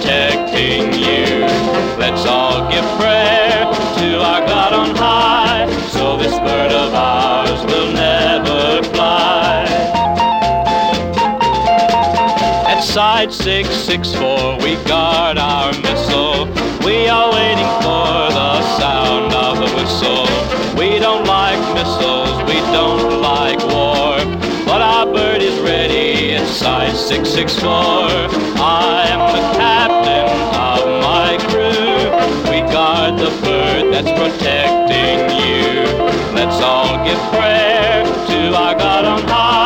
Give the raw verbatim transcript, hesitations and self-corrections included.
protecting you. Let's all give prayer to our God on high, so this bird of ours will never fly. At side six six four we guard our missile. We are waiting for the sound of the whistle. We don't like missiles, we don't like war, but our bird is ready at side six six four. I am the captain of my crew. We guard the bird that's protecting you. Let's all give prayer to our God on high.